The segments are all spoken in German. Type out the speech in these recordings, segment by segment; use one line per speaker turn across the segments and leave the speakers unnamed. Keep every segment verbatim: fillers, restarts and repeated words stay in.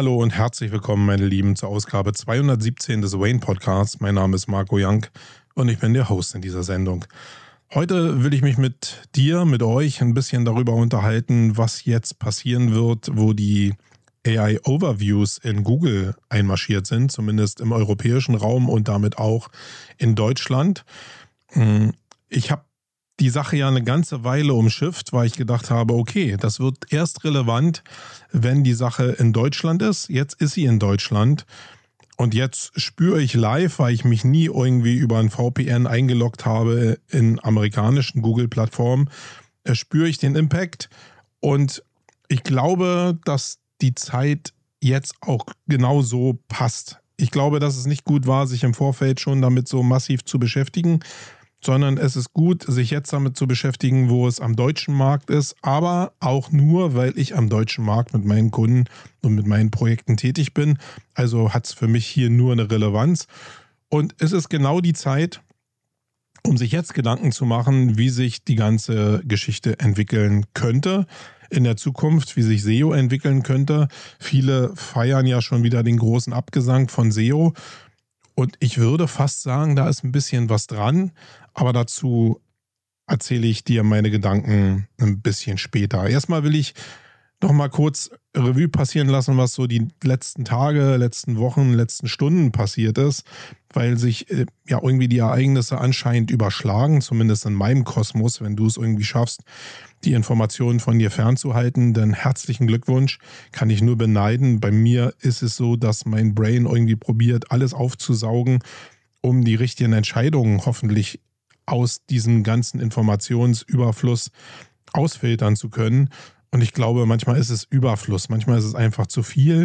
Hallo und herzlich willkommen, meine Lieben, zur Ausgabe zweihundertsiebzehn des Wayne Podcasts. Mein Name ist Marco Young und ich bin der Host in dieser Sendung. Heute will ich mich mit dir, mit euch ein bisschen darüber unterhalten, was jetzt passieren wird, wo die A I-Overviews in Google einmarschiert sind, zumindest im europäischen Raum und damit auch in Deutschland. Ich habe die Sache ja eine ganze Weile umschifft, weil ich gedacht habe, okay, das wird erst relevant, wenn die Sache in Deutschland ist. Jetzt ist sie in Deutschland und jetzt spüre ich live, weil ich mich nie irgendwie über ein V P N eingeloggt habe in amerikanischen Google-Plattformen, spüre ich den Impact und ich glaube, dass die Zeit jetzt auch genau so passt. Ich glaube, dass es nicht gut war, sich im Vorfeld schon damit so massiv zu beschäftigen, sondern es ist gut, sich jetzt damit zu beschäftigen, wo es am deutschen Markt ist, aber auch nur, weil ich am deutschen Markt mit meinen Kunden und mit meinen Projekten tätig bin. Also hat es für mich hier nur eine Relevanz. Und es ist genau die Zeit, um sich jetzt Gedanken zu machen, wie sich die ganze Geschichte entwickeln könnte in der Zukunft, wie sich S E O entwickeln könnte. Viele feiern ja schon wieder den großen Abgesang von S E O. Und ich würde fast sagen, da ist ein bisschen was dran, aber dazu erzähle ich dir meine Gedanken ein bisschen später. Erstmal will ich noch mal kurz Revue passieren lassen, was so die letzten Tage, letzten Wochen, letzten Stunden passiert ist, weil sich äh, ja irgendwie die Ereignisse anscheinend überschlagen, zumindest in meinem Kosmos, wenn du es irgendwie schaffst, die Informationen von dir fernzuhalten, dann herzlichen Glückwunsch, kann ich nur beneiden. Bei mir ist es so, dass mein Brain irgendwie probiert, alles aufzusaugen, um die richtigen Entscheidungen hoffentlich aus diesem ganzen Informationsüberfluss ausfiltern zu können. Und ich glaube, manchmal ist es Überfluss, manchmal ist es einfach zu viel.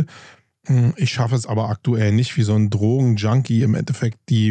Ich schaffe es aber aktuell nicht, wie so ein Drogenjunkie im Endeffekt die,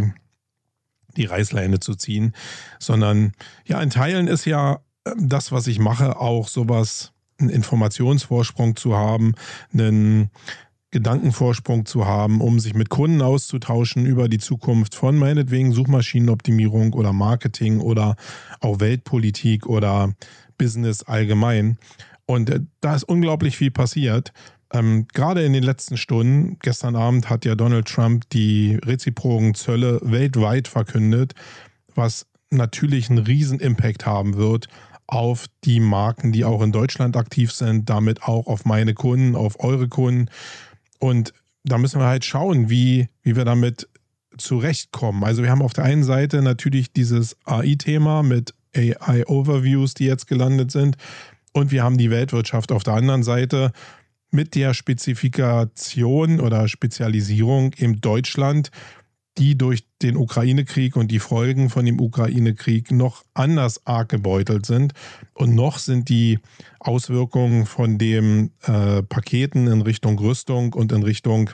die Reißleine zu ziehen, sondern ja, in Teilen ist ja das, was ich mache, auch sowas, einen Informationsvorsprung zu haben, einen Gedankenvorsprung zu haben, um sich mit Kunden auszutauschen über die Zukunft von meinetwegen Suchmaschinenoptimierung oder Marketing oder auch Weltpolitik oder Business allgemein. Und da ist unglaublich viel passiert. Ähm, gerade in den letzten Stunden, gestern Abend hat ja Donald Trump die reziproken Zölle weltweit verkündet, was natürlich einen riesen Impact haben wird auf die Marken, die auch in Deutschland aktiv sind, damit auch auf meine Kunden, auf eure Kunden. Und da müssen wir halt schauen, wie, wie wir damit zurechtkommen. Also wir haben auf der einen Seite natürlich dieses A I-Thema mit A I-Overviews, die jetzt gelandet sind. Und wir haben die Weltwirtschaft auf der anderen Seite mit der Spezifikation oder Spezialisierung in Deutschland, die durch den Ukraine-Krieg und die Folgen von dem Ukraine-Krieg noch anders arg gebeutelt sind. Und noch sind die Auswirkungen von den äh, Paketen in Richtung Rüstung und in Richtung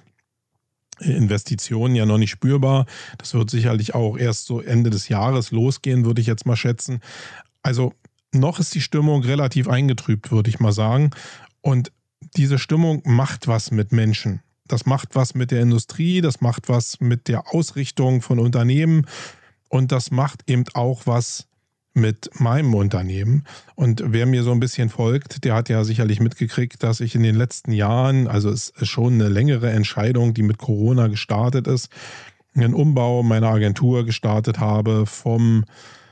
Investitionen ja noch nicht spürbar. Das wird sicherlich auch erst so Ende des Jahres losgehen, würde ich jetzt mal schätzen. Also noch ist die Stimmung relativ eingetrübt, würde ich mal sagen. Und diese Stimmung macht was mit Menschen. Das macht was mit der Industrie, das macht was mit der Ausrichtung von Unternehmen und das macht eben auch was mit meinem Unternehmen. Und wer mir so ein bisschen folgt, der hat ja sicherlich mitgekriegt, dass ich in den letzten Jahren, also es ist schon eine längere Entscheidung, die mit Corona gestartet ist, einen Umbau meiner Agentur gestartet habe vom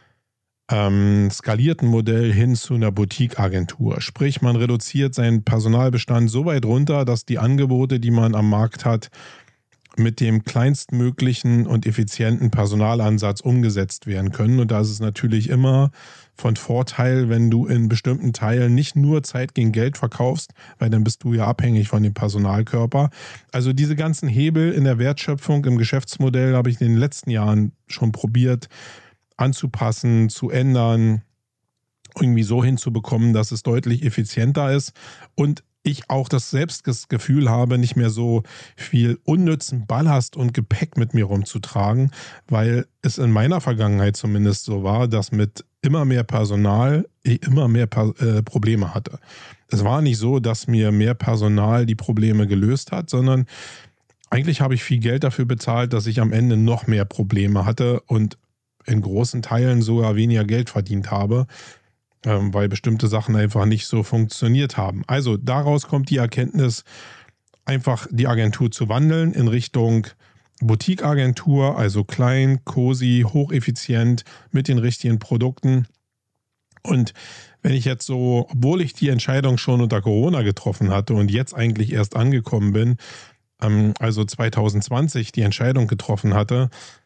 ähm, skalierten Modell hin zu einer Boutique-Agentur. Sprich, man reduziert seinen Personalbestand so weit runter, dass die Angebote, die man am Markt hat, mit dem kleinstmöglichen und effizienten Personalansatz umgesetzt werden können. Und da ist es natürlich immer von Vorteil, wenn du in bestimmten Teilen nicht nur Zeit gegen Geld verkaufst, weil dann bist du ja abhängig von dem Personalkörper. Also diese ganzen Hebel in der Wertschöpfung im Geschäftsmodell habe ich in den letzten Jahren schon probiert anzupassen, zu ändern, irgendwie so hinzubekommen, dass es deutlich effizienter ist und ich auch das Selbstgefühl habe, nicht mehr so viel unnützen Ballast und Gepäck mit mir rumzutragen, weil es in meiner Vergangenheit zumindest so war, dass mit immer mehr Personal ich immer mehr äh, Probleme hatte. Es war nicht so, dass mir mehr Personal die Probleme gelöst hat, sondern eigentlich habe ich viel Geld dafür bezahlt, dass ich am Ende noch mehr Probleme hatte und in großen Teilen sogar weniger Geld verdient habe, ähm, weil bestimmte Sachen einfach nicht so funktioniert haben. Also daraus kommt die Erkenntnis, einfach die Agentur zu wandeln in Richtung Boutique-Agentur, also klein, cozy, hocheffizient mit den richtigen Produkten. Und wenn ich jetzt so, obwohl ich die Entscheidung schon unter Corona getroffen hatte und jetzt eigentlich erst angekommen bin, ähm, also zwanzig zwanzig die Entscheidung getroffen hatte,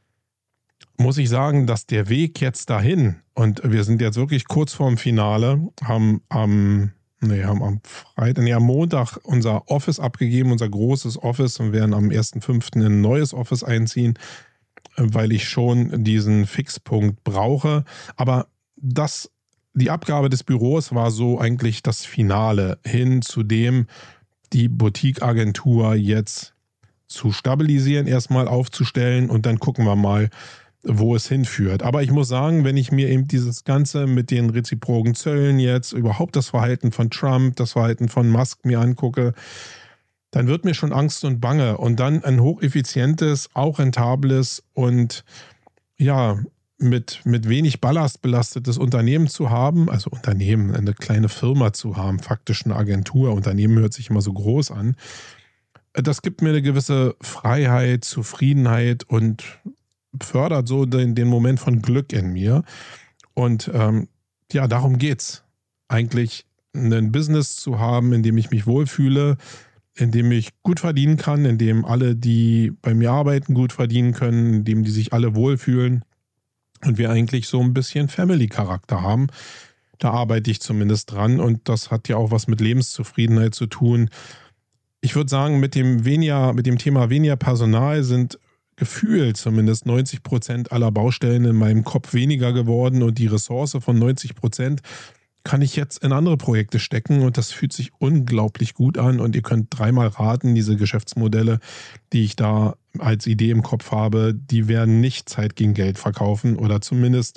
muss ich sagen, dass der Weg jetzt dahin, und wir sind jetzt wirklich kurz vorm Finale, haben am, nee, haben am Freitag, nee, am Montag unser Office abgegeben, unser großes Office, und werden am ersten fünften in ein neues Office einziehen, weil ich schon diesen Fixpunkt brauche. Aber das, die Abgabe des Büros war so eigentlich das Finale hin zu dem, die Boutique-Agentur jetzt zu stabilisieren, erstmal aufzustellen, und dann gucken wir mal, wo es hinführt. Aber ich muss sagen, wenn ich mir eben dieses Ganze mit den reziproken Zöllen jetzt, überhaupt das Verhalten von Trump, das Verhalten von Musk mir angucke, dann wird mir schon Angst und Bange. Und dann ein hocheffizientes, auch rentables und ja, mit, mit wenig Ballast belastetes Unternehmen zu haben, also Unternehmen, eine kleine Firma zu haben, faktisch eine Agentur. Unternehmen hört sich immer so groß an. Das gibt mir eine gewisse Freiheit, Zufriedenheit und fördert so den, den Moment von Glück in mir. Und ähm, ja, darum geht's. Eigentlich ein Business zu haben, in dem ich mich wohlfühle, in dem ich gut verdienen kann, in dem alle, die bei mir arbeiten, gut verdienen können, in dem die sich alle wohlfühlen und wir eigentlich so ein bisschen Family-Charakter haben. Da arbeite ich zumindest dran, und das hat ja auch was mit Lebenszufriedenheit zu tun. Ich würde sagen, mit dem weniger, mit dem Thema weniger Personal sind gefühlt zumindest neunzig Prozent aller Baustellen in meinem Kopf weniger geworden, und die Ressource von neunzig Prozent kann ich jetzt in andere Projekte stecken, und das fühlt sich unglaublich gut an. Und ihr könnt dreimal raten, diese Geschäftsmodelle, die ich da als Idee im Kopf habe, die werden nicht Zeit gegen Geld verkaufen oder zumindest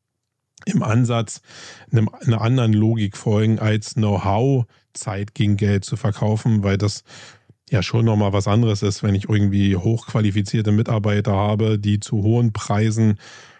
im Ansatz einer anderen Logik folgen, als Know-how Zeit gegen Geld zu verkaufen, weil das ja schon nochmal was anderes ist, wenn ich irgendwie hochqualifizierte Mitarbeiter habe, die zu hohen Preisen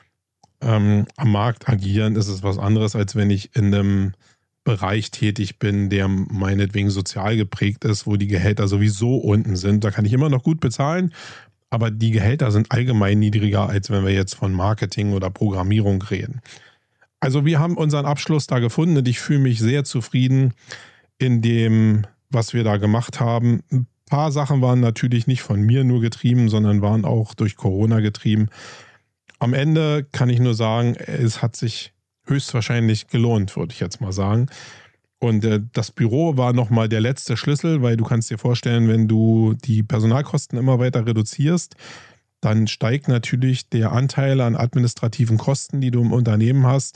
ähm, am Markt agieren, ist es was anderes, als wenn ich in einem Bereich tätig bin, der meinetwegen sozial geprägt ist, wo die Gehälter sowieso unten sind. Da kann ich immer noch gut bezahlen, aber die Gehälter sind allgemein niedriger, als wenn wir jetzt von Marketing oder Programmierung reden. Also wir haben unseren Abschluss da gefunden, und ich fühle mich sehr zufrieden in dem, was wir da gemacht haben. Ein paar Sachen waren natürlich nicht von mir nur getrieben, sondern waren auch durch Corona getrieben. Am Ende kann ich nur sagen, es hat sich höchstwahrscheinlich gelohnt, würde ich jetzt mal sagen. Und äh, das Büro war nochmal der letzte Schlüssel, weil du kannst dir vorstellen, wenn du die Personalkosten immer weiter reduzierst, dann steigt natürlich der Anteil an administrativen Kosten, die du im Unternehmen hast.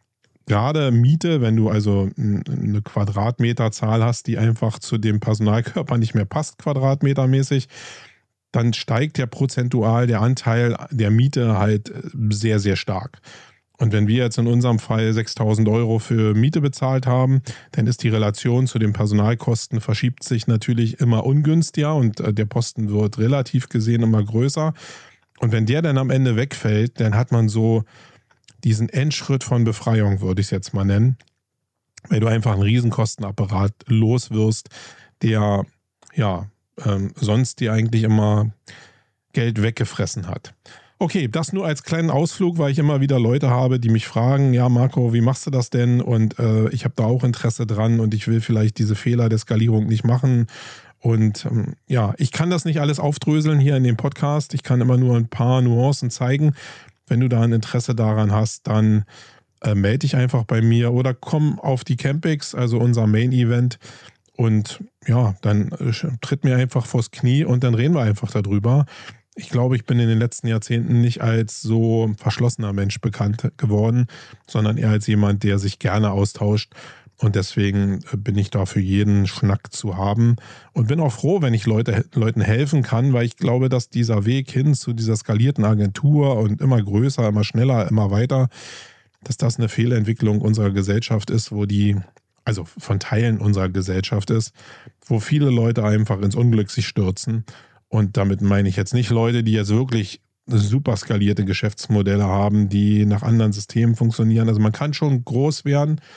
Gerade Miete, wenn du also eine Quadratmeterzahl hast, die einfach zu dem Personalkörper nicht mehr passt, quadratmetermäßig, dann steigt der prozentual der Anteil der Miete halt sehr, sehr stark. Und wenn wir jetzt in unserem Fall sechstausend Euro für Miete bezahlt haben, dann ist die Relation zu den Personalkosten verschiebt sich natürlich immer ungünstiger, und der Posten wird relativ gesehen immer größer. Und wenn der dann am Ende wegfällt, dann hat man so diesen Endschritt von Befreiung, würde ich es jetzt mal nennen, weil du einfach einen Riesenkostenapparat los wirst, der ja ähm, sonst dir eigentlich immer Geld weggefressen hat. Okay, das nur als kleinen Ausflug, weil ich immer wieder Leute habe, die mich fragen, ja Marco, wie machst du das denn? Und äh, ich habe da auch Interesse dran, und ich will vielleicht diese Fehler der Skalierung nicht machen. Und ähm, ja, ich kann das nicht alles aufdröseln hier in dem Podcast. Ich kann immer nur ein paar Nuancen zeigen. Wenn du da ein Interesse daran hast, dann äh, melde dich einfach bei mir oder komm auf die Campix, also unser Main-Event. Und ja, dann äh, tritt mir einfach vors Knie, und dann reden wir einfach darüber. Ich glaube, ich bin in den letzten Jahrzehnten nicht als so verschlossener Mensch bekannt geworden, sondern eher als jemand, der sich gerne austauscht. Und deswegen bin ich da für jeden Schnack zu haben und bin auch froh, wenn ich Leute, Leuten helfen kann, weil ich glaube, dass dieser Weg hin zu dieser skalierten Agentur und immer größer, immer schneller, immer weiter, dass das eine Fehlentwicklung unserer Gesellschaft ist, wo die, also von Teilen unserer Gesellschaft ist, wo viele Leute einfach ins Unglück sich stürzen. Und damit meine ich jetzt nicht Leute, die jetzt wirklich super skalierte Geschäftsmodelle haben, die nach anderen Systemen funktionieren. Also man kann schon groß werden,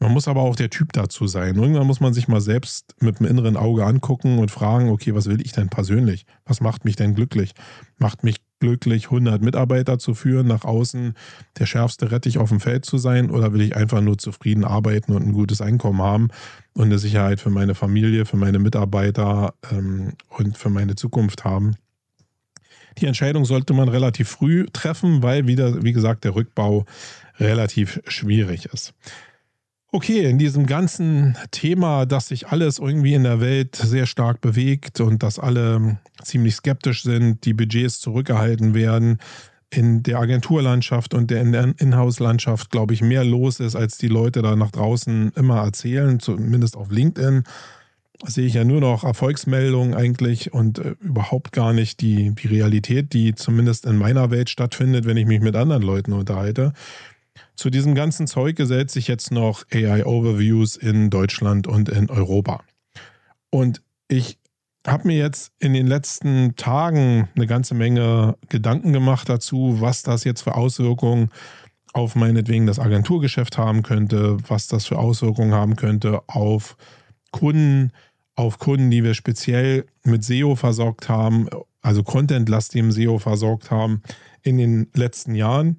Man muss aber auch der Typ dazu sein. Irgendwann muss man sich mal selbst mit dem inneren Auge angucken und fragen, okay, was will ich denn persönlich? Was macht mich denn glücklich? Macht mich glücklich, hundert Mitarbeiter zu führen, nach außen der schärfste Rettich auf dem Feld zu sein, oder will ich einfach nur zufrieden arbeiten und ein gutes Einkommen haben und eine Sicherheit für meine Familie, für meine Mitarbeiter ähm, und für meine Zukunft haben? Die Entscheidung sollte man relativ früh treffen, weil wieder, wie gesagt, der Rückbau relativ schwierig ist. Okay, in diesem ganzen Thema, dass sich alles irgendwie in der Welt sehr stark bewegt und dass alle ziemlich skeptisch sind, die Budgets zurückgehalten werden, in der Agenturlandschaft und der Inhouse-Landschaft, glaube ich, mehr los ist, als die Leute da nach draußen immer erzählen, zumindest auf LinkedIn, sehe ich ja nur noch Erfolgsmeldungen eigentlich und äh, überhaupt gar nicht die, die Realität, die zumindest in meiner Welt stattfindet, wenn ich mich mit anderen Leuten unterhalte. Zu diesem ganzen Zeug gesellt sich jetzt noch A I-Overviews in Deutschland und in Europa. Und ich habe mir jetzt in den letzten Tagen eine ganze Menge Gedanken gemacht dazu, was das jetzt für Auswirkungen auf meinetwegen das Agenturgeschäft haben könnte, was das für Auswirkungen haben könnte auf Kunden, auf Kunden, die wir speziell mit S E O versorgt haben, also contentlastigem S E O versorgt haben in den letzten Jahren.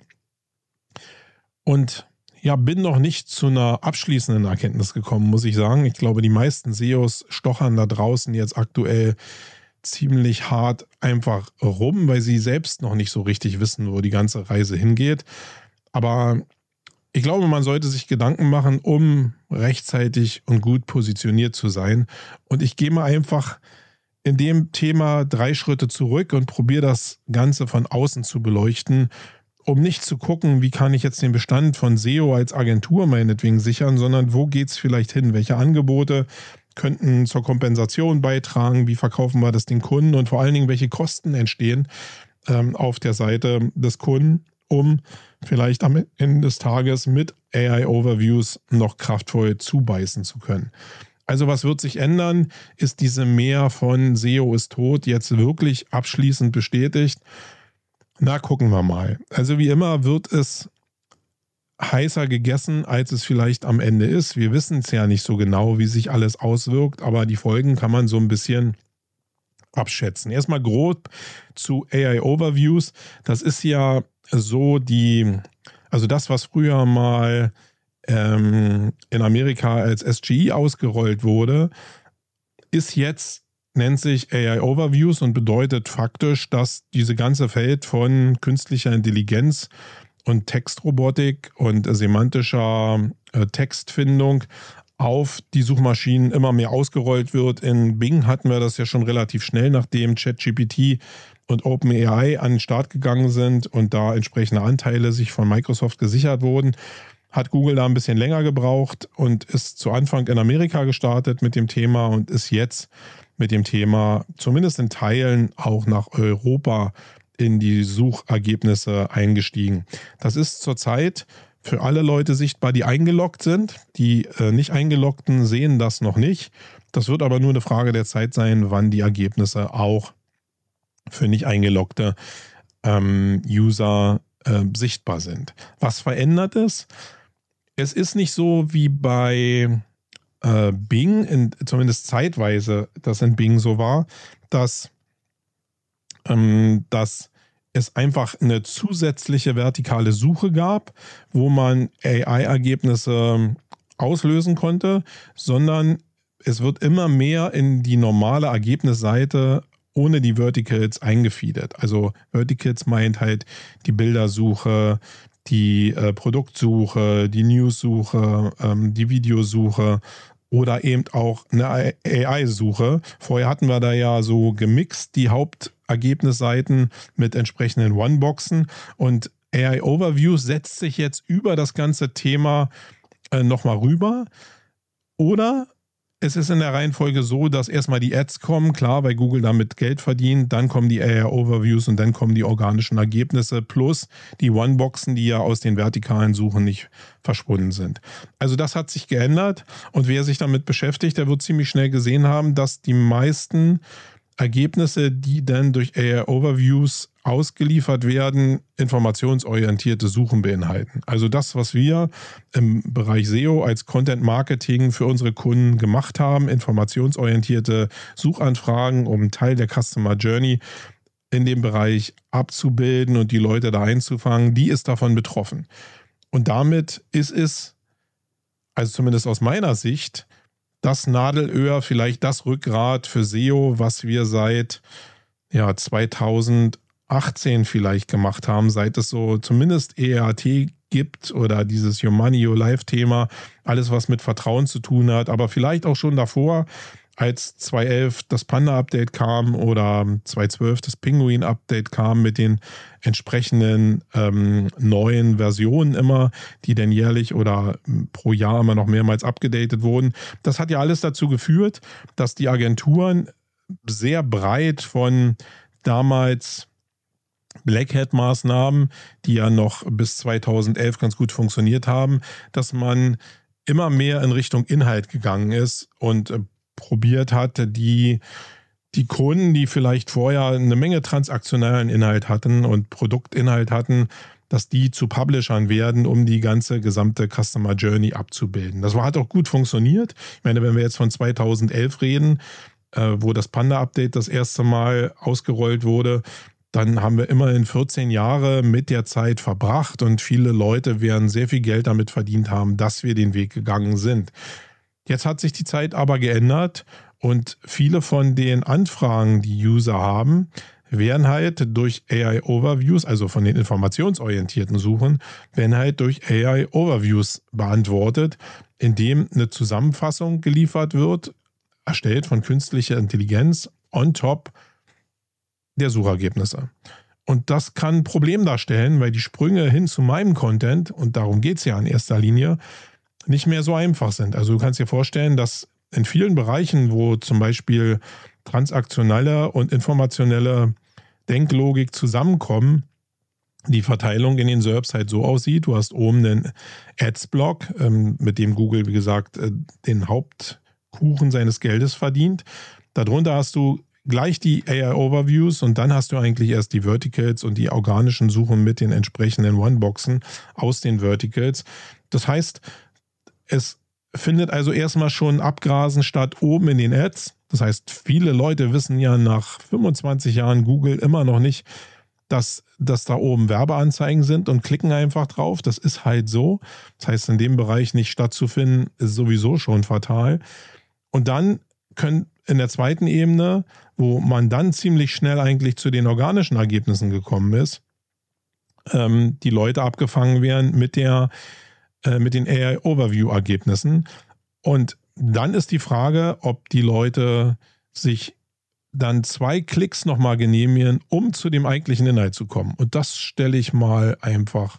Und ja, bin noch nicht zu einer abschließenden Erkenntnis gekommen, muss ich sagen. Ich glaube, die meisten S E Os stochern da draußen jetzt aktuell ziemlich hart einfach rum, weil sie selbst noch nicht so richtig wissen, wo die ganze Reise hingeht. Aber ich glaube, man sollte sich Gedanken machen, um rechtzeitig und gut positioniert zu sein. Und ich gehe mal einfach in dem Thema drei Schritte zurück und probiere das Ganze von außen zu beleuchten, um nicht zu gucken, wie kann ich jetzt den Bestand von S E O als Agentur meinetwegen sichern, sondern wo geht es vielleicht hin? Welche Angebote könnten zur Kompensation beitragen? Wie verkaufen wir das den Kunden? Und vor allen Dingen, welche Kosten entstehen ähm, auf der Seite des Kunden, um vielleicht am Ende des Tages mit A I-Overviews noch kraftvoll zubeißen zu können. Also was wird sich ändern? Ist diese Mehr von S E O ist tot jetzt wirklich abschließend bestätigt? Na, gucken wir mal. Also wie immer wird es heißer gegessen, als es vielleicht am Ende ist. Wir wissen es ja nicht so genau, wie sich alles auswirkt, aber die Folgen kann man so ein bisschen abschätzen. Erstmal grob zu A I-Overviews. Das ist ja so die, also das, was früher mal ähm, in Amerika als S G I ausgerollt wurde, ist jetzt, nennt sich A I-Overviews und bedeutet faktisch, dass diese ganze Feld von künstlicher Intelligenz und Textrobotik und semantischer äh, Textfindung auf die Suchmaschinen immer mehr ausgerollt wird. In Bing hatten wir das ja schon relativ schnell, nachdem ChatGPT und OpenAI an den Start gegangen sind und da entsprechende Anteile sich von Microsoft gesichert wurden, hat Google da ein bisschen länger gebraucht und ist zu Anfang in Amerika gestartet mit dem Thema und ist jetzt mit dem Thema zumindest in Teilen auch nach Europa in die Suchergebnisse eingestiegen. Das ist zurzeit für alle Leute sichtbar, die eingeloggt sind. Die äh, nicht eingeloggten sehen das noch nicht. Das wird aber nur eine Frage der Zeit sein, wann die Ergebnisse auch für nicht eingeloggte ähm, User äh, sichtbar sind. Was verändert es? Es ist nicht so wie bei äh, Bing, in, zumindest zeitweise, das in Bing so war, dass, ähm, dass es einfach eine zusätzliche vertikale Suche gab, wo man A I-Ergebnisse auslösen konnte, sondern es wird immer mehr in die normale Ergebnisseite ohne die Verticals eingefeedet. Also Verticals meint halt die Bildersuche, die äh, Produktsuche, die Newssuche, ähm, die Videosuche oder eben auch eine A I-Suche. Vorher hatten wir da ja so gemixt die Hauptergebnisseiten mit entsprechenden One-Boxen und A I-Overview setzt sich jetzt über das ganze Thema äh, nochmal rüber. Oder es ist in der Reihenfolge so, dass erstmal die Ads kommen, klar, weil Google damit Geld verdient, dann kommen die A I-Overviews und dann kommen die organischen Ergebnisse plus die One-Boxen, die ja aus den vertikalen Suchen nicht verschwunden sind. Also das hat sich geändert und wer sich damit beschäftigt, der wird ziemlich schnell gesehen haben, dass die meisten Ergebnisse, die dann durch A I Overviews ausgeliefert werden, informationsorientierte Suchen beinhalten. Also das, was wir im Bereich S E O als Content Marketing für unsere Kunden gemacht haben, informationsorientierte Suchanfragen, um einen Teil der Customer Journey in dem Bereich abzubilden und die Leute da einzufangen, die ist davon betroffen. Und damit ist es, also zumindest aus meiner Sicht, das Nadelöhr, vielleicht das Rückgrat für S E O, was wir seit ja, zweitausendachtzehn vielleicht gemacht haben, seit es so zumindest E R T gibt oder dieses Your Money, Your Life Thema, alles was mit Vertrauen zu tun hat, aber vielleicht auch schon davor, als zweitausendelf das Panda-Update kam oder zweitausendzwölf das Pinguin-Update kam mit den entsprechenden ähm, neuen Versionen immer, die dann jährlich oder pro Jahr immer noch mehrmals abgedatet wurden. Das hat ja alles dazu geführt, dass die Agenturen sehr breit von damals Black Hat-Maßnahmen, die ja noch bis zweitausendelf ganz gut funktioniert haben, dass man immer mehr in Richtung Inhalt gegangen ist und äh, probiert hatte, die, die Kunden, die vielleicht vorher eine Menge transaktionellen Inhalt hatten und Produktinhalt hatten, dass die zu Publishern werden, um die ganze gesamte Customer Journey abzubilden. Das war, hat auch gut funktioniert. Ich meine, wenn wir jetzt von zweitausendelf reden, äh, wo das Panda-Update das erste Mal ausgerollt wurde, dann haben wir immerhin vierzehn Jahre mit der Zeit verbracht und viele Leute werden sehr viel Geld damit verdient haben, dass wir den Weg gegangen sind. Jetzt hat sich die Zeit aber geändert und viele von den Anfragen, die User haben, werden halt durch A I Overviews, also von den informationsorientierten Suchen, werden halt durch A I Overviews beantwortet, indem eine Zusammenfassung geliefert wird, erstellt von künstlicher Intelligenz on top der Suchergebnisse. Und das kann ein Problem darstellen, weil die Sprünge hin zu meinem Content, und darum geht es ja in erster Linie, nicht mehr so einfach sind. Also du kannst dir vorstellen, dass in vielen Bereichen, wo zum Beispiel transaktionelle und informationelle Denklogik zusammenkommen, die Verteilung in den S E R Ps halt so aussieht. Du hast oben einen Ads-Block, mit dem Google, wie gesagt, den Hauptkuchen seines Geldes verdient. Darunter hast du gleich die A I Overviews und dann hast du eigentlich erst die Verticals und die organischen Suchen mit den entsprechenden One-Boxen aus den Verticals. Das heißt, es findet also erstmal schon Abgrasen statt oben in den Ads. Das heißt, viele Leute wissen ja nach fünfundzwanzig Jahren Google immer noch nicht, dass, dass da oben Werbeanzeigen sind und klicken einfach drauf. Das ist halt so. Das heißt, in dem Bereich nicht stattzufinden, ist sowieso schon fatal. Und dann können in der zweiten Ebene, wo man dann ziemlich schnell eigentlich zu den organischen Ergebnissen gekommen ist, ähm, die Leute abgefangen werden mit der mit den A I-Overview-Ergebnissen. Und dann ist die Frage, ob die Leute sich dann zwei Klicks nochmal genehmigen, um zu dem eigentlichen Inhalt zu kommen. Und das stelle ich mal einfach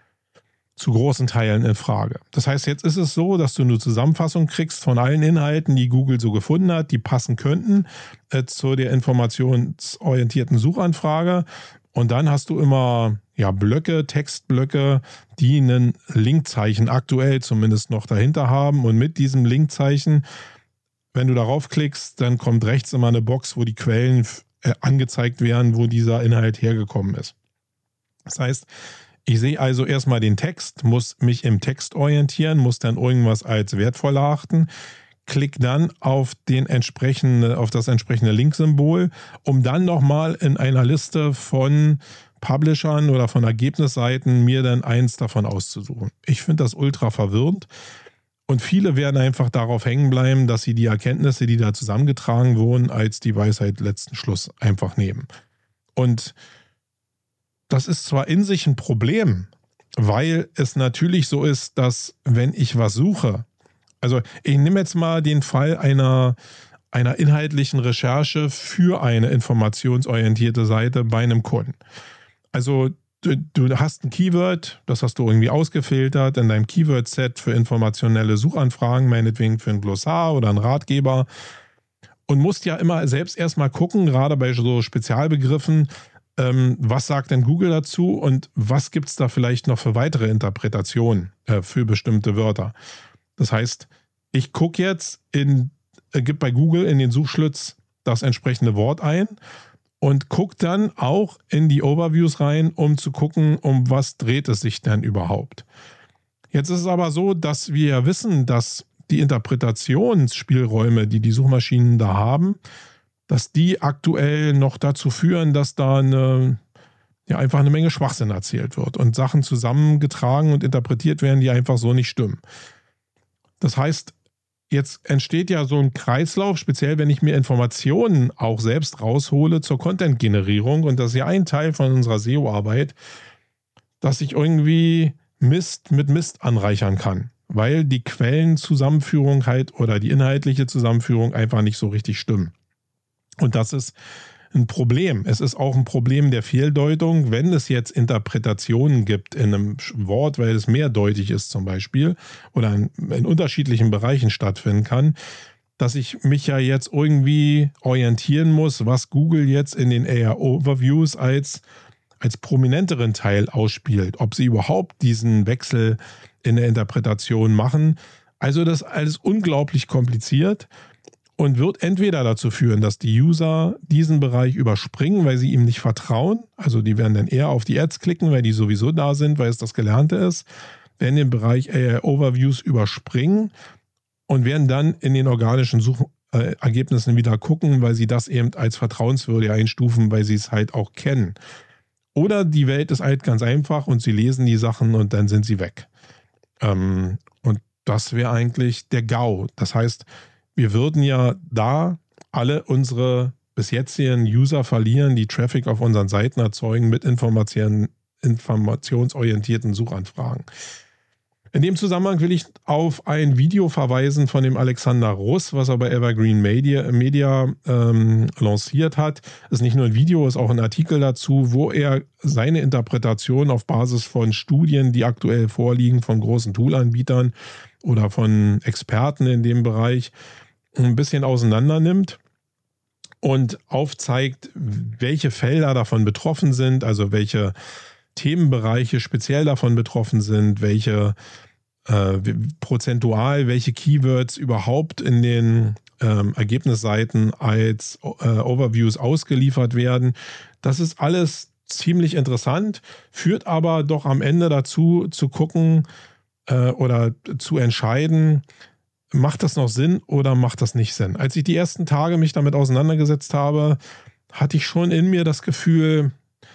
zu großen Teilen in Frage. Das heißt, jetzt ist es so, dass du eine Zusammenfassung kriegst von allen Inhalten, die Google so gefunden hat, die passen könnten äh, zu der informationsorientierten Suchanfrage. Und dann hast du immer ja, Blöcke, Textblöcke, die ein Linkzeichen aktuell zumindest noch dahinter haben. Und mit diesem Linkzeichen, wenn du darauf klickst, dann kommt rechts immer eine Box, wo die Quellen äh, angezeigt werden, wo dieser Inhalt hergekommen ist. Das heißt, ich sehe also erstmal den Text, muss mich im Text orientieren, muss dann irgendwas als wertvoll erachten, klick dann auf, den entsprechende, auf das entsprechende Linksymbol, um dann nochmal in einer Liste von Publishern oder von Ergebnisseiten mir dann eins davon auszusuchen. Ich finde das ultra verwirrend und viele werden einfach darauf hängen bleiben, dass sie die Erkenntnisse, die da zusammengetragen wurden, als die Weisheit letzten Schluss einfach nehmen. Und das ist zwar in sich ein Problem, weil es natürlich so ist, dass wenn ich was suche, also ich nehme jetzt mal den Fall einer, einer inhaltlichen Recherche für eine informationsorientierte Seite bei einem Kunden. Also du, du hast ein Keyword, das hast du irgendwie ausgefiltert in deinem Keyword-Set für informationelle Suchanfragen, meinetwegen für ein Glossar oder einen Ratgeber und musst ja immer selbst erstmal gucken, gerade bei so Spezialbegriffen, ähm, was sagt denn Google dazu und was gibt es da vielleicht noch für weitere Interpretationen äh, für bestimmte Wörter. Das heißt, ich gucke jetzt, in, äh, gebe bei Google in den Suchschlitz das entsprechende Wort ein und guckt dann auch in die Overviews rein, um zu gucken, um was dreht es sich denn überhaupt. Jetzt ist es aber so, dass wir ja wissen, dass die Interpretationsspielräume, die die Suchmaschinen da haben, dass die aktuell noch dazu führen, dass da eine, ja, einfach eine Menge Schwachsinn erzählt wird und Sachen zusammengetragen und interpretiert werden, die einfach so nicht stimmen. Das heißt, jetzt entsteht ja so ein Kreislauf, speziell wenn ich mir Informationen auch selbst raushole zur Content-Generierung, und das ist ja ein Teil von unserer S E O-Arbeit, dass ich irgendwie Mist mit Mist anreichern kann, weil die Quellenzusammenführung halt oder die inhaltliche Zusammenführung einfach nicht so richtig stimmen. Und das ist ein Problem. Es ist auch ein Problem der Fehldeutung, wenn es jetzt Interpretationen gibt in einem Wort, weil es mehrdeutig ist zum Beispiel oder in, in unterschiedlichen Bereichen stattfinden kann, dass ich mich ja jetzt irgendwie orientieren muss, was Google jetzt in den A I Overviews als, als prominenteren Teil ausspielt, ob sie überhaupt diesen Wechsel in der Interpretation machen. Also das ist alles unglaublich kompliziert und wird entweder dazu führen, dass die User diesen Bereich überspringen, weil sie ihm nicht vertrauen. Also die werden dann eher auf die Ads klicken, weil die sowieso da sind, weil es das Gelernte ist, werden den Bereich A I Overviews überspringen und werden dann in den organischen Suchergebnissen wieder gucken, weil sie das eben als vertrauenswürdig einstufen, weil sie es halt auch kennen. Oder die Welt ist halt ganz einfach und sie lesen die Sachen und dann sind sie weg. Ähm, und das wäre eigentlich der GAU. Das heißt, wir würden ja da alle unsere bis jetzigen User verlieren, die Traffic auf unseren Seiten erzeugen mit Informationen, informationsorientierten Suchanfragen. In dem Zusammenhang will ich auf ein Video verweisen von dem Alexander Russ, was er bei Evergreen Media, Media ähm, lanciert hat. Ist nicht nur ein Video, ist auch ein Artikel dazu, wo er seine Interpretation auf Basis von Studien, die aktuell vorliegen, von großen Toolanbietern oder von Experten in dem Bereich, ein bisschen auseinander nimmt und aufzeigt, welche Felder davon betroffen sind, also welche Themenbereiche speziell davon betroffen sind, welche äh, prozentual, welche Keywords überhaupt in den ähm, Ergebnisseiten als äh, Overviews ausgeliefert werden. Das ist alles ziemlich interessant, führt aber doch am Ende dazu, zu gucken äh, oder zu entscheiden, macht das noch Sinn oder macht das nicht Sinn? Als ich die ersten Tage mich damit auseinandergesetzt habe, hatte ich schon in mir das Gefühl,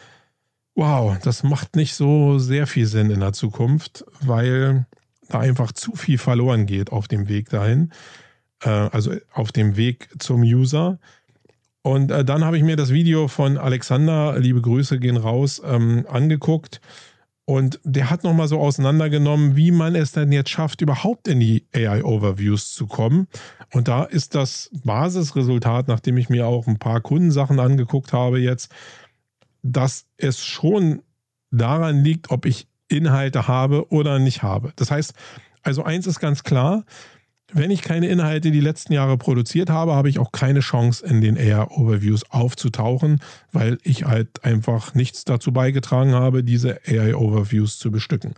wow, das macht nicht so sehr viel Sinn in der Zukunft, weil da einfach zu viel verloren geht auf dem Weg dahin, äh, also auf dem Weg zum User. Und äh, dann habe ich mir das Video von Alexander, liebe Grüße gehen raus, ähm, angeguckt. Und der hat nochmal so auseinandergenommen, wie man es denn jetzt schafft, überhaupt in die A I-Overviews zu kommen. Und da ist das Basisresultat, nachdem ich mir auch ein paar Kundensachen angeguckt habe jetzt, dass es schon daran liegt, ob ich Inhalte habe oder nicht habe. Das heißt, also eins ist ganz klar, wenn ich keine Inhalte die letzten Jahre produziert habe, habe ich auch keine Chance, in den A I-Overviews aufzutauchen, weil ich halt einfach nichts dazu beigetragen habe, diese A I-Overviews zu bestücken.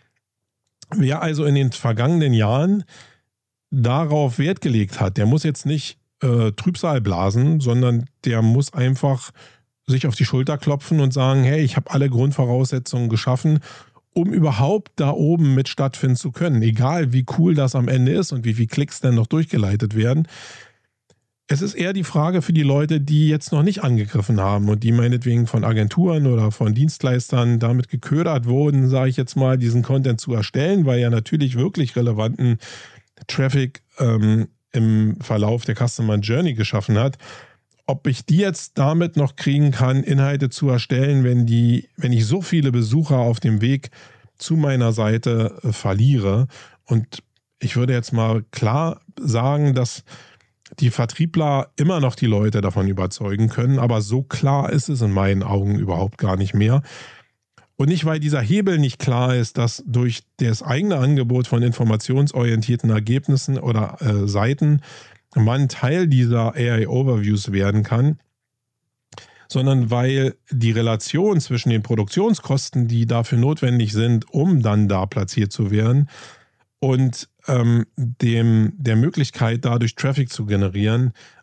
Wer also in den vergangenen Jahren darauf Wert gelegt hat, der muss jetzt nicht äh, Trübsal blasen, sondern der muss einfach sich auf die Schulter klopfen und sagen, hey, ich habe alle Grundvoraussetzungen geschaffen, um überhaupt da oben mit stattfinden zu können. Egal, wie cool das am Ende ist und wie viele Klicks dann noch durchgeleitet werden. Es ist eher die Frage für die Leute, die jetzt noch nicht angegriffen haben und die meinetwegen von Agenturen oder von Dienstleistern damit geködert wurden, sage ich jetzt mal, diesen Content zu erstellen, weil er natürlich wirklich relevanten Traffic ähm, im Verlauf der Customer Journey geschaffen hat. Ob ich die jetzt damit noch kriegen kann, Inhalte zu erstellen, wenn die, wenn ich so viele Besucher auf dem Weg zu meiner Seite äh, verliere. Und ich würde jetzt mal klar sagen, dass die Vertriebler immer noch die Leute davon überzeugen können, aber so klar ist es in meinen Augen überhaupt gar nicht mehr. Und nicht, weil dieser Hebel nicht klar ist, dass durch das eigene Angebot von informationsorientierten Ergebnissen oder äh, Seiten man Teil dieser A I-Overviews werden kann, sondern weil die Relation zwischen den Produktionskosten, die dafür notwendig sind, um dann da platziert zu werden, und ähm, dem, der Möglichkeit, dadurch Traffic zu generieren,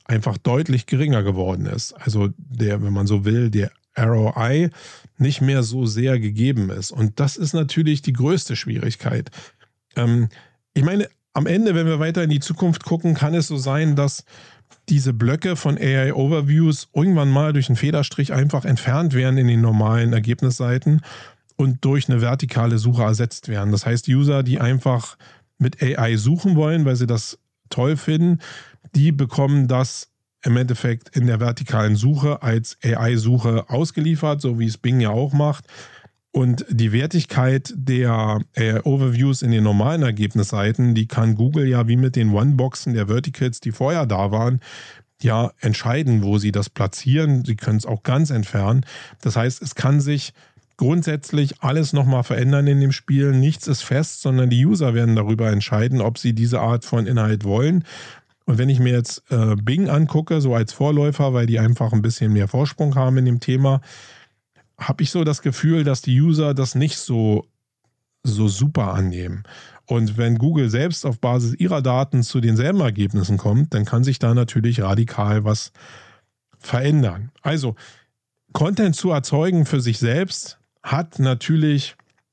einfach deutlich geringer geworden ist. Also der, wenn man so will, der R O I nicht mehr so sehr gegeben ist. Und das ist natürlich die größte Schwierigkeit. Ähm, ich meine, am Ende, wenn wir weiter in die Zukunft gucken, kann es so sein, dass diese Blöcke von A I-Overviews irgendwann mal durch einen Federstrich einfach entfernt werden in den normalen Ergebnisseiten und durch eine vertikale Suche ersetzt werden. Das heißt, User, die einfach mit A I suchen wollen, weil sie das toll finden, die bekommen das im Endeffekt in der vertikalen Suche als A I-Suche ausgeliefert, so wie es Bing ja auch macht. Und die Wertigkeit der A I-Overviews in den normalen Ergebnisseiten, die kann Google ja wie mit den One-Boxen der Verticals, die vorher da waren, ja entscheiden, wo sie das platzieren. Sie können es auch ganz entfernen. Das heißt, es kann sich grundsätzlich alles nochmal verändern in dem Spiel. Nichts ist fest, sondern die User werden darüber entscheiden, ob sie diese Art von Inhalt wollen. Und wenn ich mir jetzt äh, Bing angucke, so als Vorläufer, weil die einfach ein bisschen mehr Vorsprung haben in dem Thema, habe ich so das Gefühl, dass die User das nicht so, so super annehmen. Und wenn Google selbst auf Basis ihrer Daten zu denselben Ergebnissen kommt, dann kann sich da natürlich radikal was verändern. Also Content zu erzeugen für sich selbst hat natürlich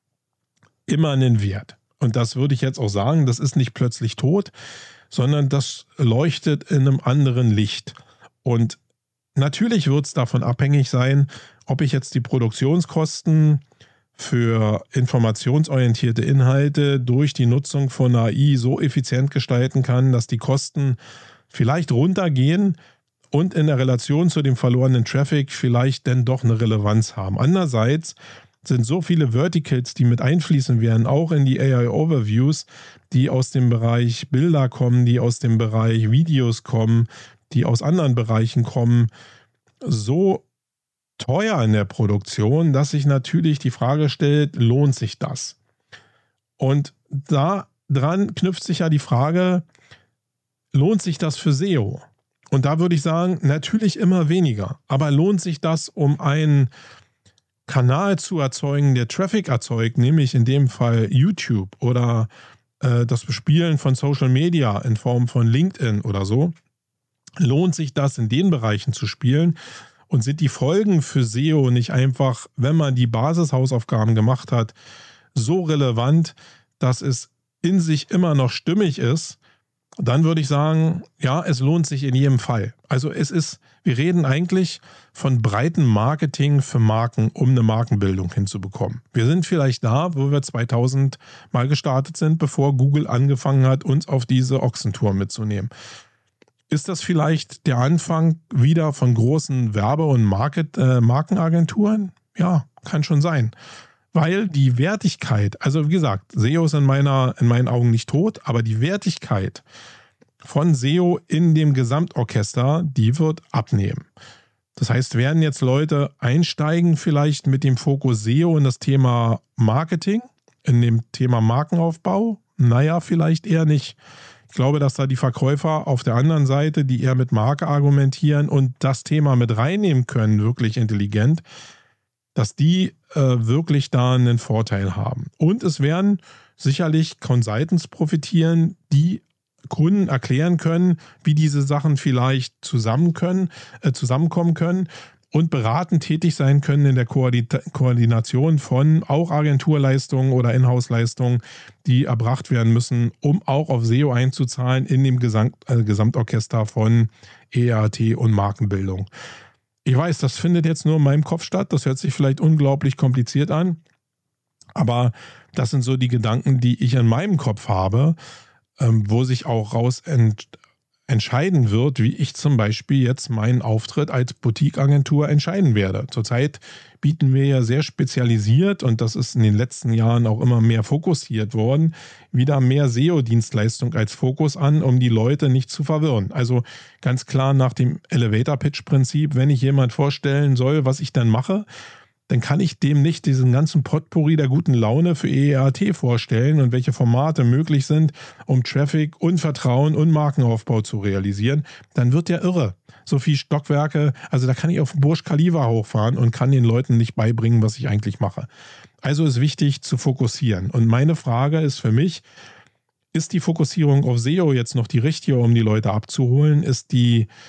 immer einen Wert. Und das würde ich jetzt auch sagen, das ist nicht plötzlich tot, sondern das leuchtet in einem anderen Licht. Und natürlich wird es davon abhängig sein, ob ich jetzt die Produktionskosten für informationsorientierte Inhalte durch die Nutzung von A I so effizient gestalten kann, dass die Kosten vielleicht runtergehen und in der Relation zu dem verlorenen Traffic vielleicht dann doch eine Relevanz haben. Andererseits sind so viele Verticals, die mit einfließen werden, auch in die A I-Overviews, die aus dem Bereich Bilder kommen, die aus dem Bereich Videos kommen, die aus anderen Bereichen kommen, so teuer in der Produktion, dass sich natürlich die Frage stellt, lohnt sich das? Und da dran knüpft sich ja die Frage, lohnt sich das für S E O? Und da würde ich sagen, natürlich immer weniger. Aber lohnt sich das, um einen Kanal zu erzeugen, der Traffic erzeugt, nämlich in dem Fall YouTube oder äh, das Bespielen von Social Media in Form von LinkedIn oder so? Lohnt sich das, in den Bereichen zu spielen? Und sind die Folgen für S E O nicht einfach, wenn man die Basishausaufgaben gemacht hat, so relevant, dass es in sich immer noch stimmig ist? Dann würde ich sagen, ja, es lohnt sich in jedem Fall. Also es ist, wir reden eigentlich von breitem Marketing für Marken, um eine Markenbildung hinzubekommen. Wir sind vielleicht da, wo wir zweitausend mal gestartet sind, bevor Google angefangen hat, uns auf diese Ochsentour mitzunehmen. Ist das vielleicht der Anfang wieder von großen Werbe- und Market, äh, Markenagenturen? Ja, kann schon sein. Weil die Wertigkeit, also wie gesagt, S E O ist in, meiner, in meinen Augen nicht tot, aber die Wertigkeit von S E O in dem Gesamtorchester, die wird abnehmen. Das heißt, werden jetzt Leute einsteigen vielleicht mit dem Fokus S E O in das Thema Marketing, in dem Thema Markenaufbau? Naja, vielleicht eher nicht. Ich glaube, dass da die Verkäufer auf der anderen Seite, die eher mit Marke argumentieren und das Thema mit reinnehmen können, wirklich intelligent, dass die äh, wirklich da einen Vorteil haben. Und es werden sicherlich Consultants profitieren, die Kunden erklären können, wie diese Sachen vielleicht zusammen können, äh, zusammenkommen können und beratend tätig sein können in der Koordin- Koordination von auch Agenturleistungen oder Inhouse-Leistungen, die erbracht werden müssen, um auch auf S E O einzuzahlen in dem Gesamt, äh, Gesamtorchester von E R T und Markenbildung. Ich weiß, das findet jetzt nur in meinem Kopf statt. Das hört sich vielleicht unglaublich kompliziert an. Aber das sind so die Gedanken, die ich in meinem Kopf habe, wo sich auch raus ent- entscheiden wird, wie ich zum Beispiel jetzt meinen Auftritt als Boutique-Agentur entscheiden werde. Zurzeit bieten wir ja sehr spezialisiert, und das ist in den letzten Jahren auch immer mehr fokussiert worden, wieder mehr S E O-Dienstleistung als Fokus an, um die Leute nicht zu verwirren. Also ganz klar nach dem Elevator-Pitch-Prinzip, wenn ich jemand vorstellen soll, was ich dann mache, dann kann ich dem nicht diesen ganzen Potpourri der guten Laune für E R T vorstellen und welche Formate möglich sind, um Traffic und Vertrauen und Markenaufbau zu realisieren. Dann wird der irre. So viel Stockwerke, also da kann ich auf Burj Khalifa hochfahren und kann den Leuten nicht beibringen, was ich eigentlich mache. Also ist wichtig zu fokussieren. Und meine Frage ist für mich, ist die Fokussierung auf S E O jetzt noch die richtige, um die Leute abzuholen? Ist die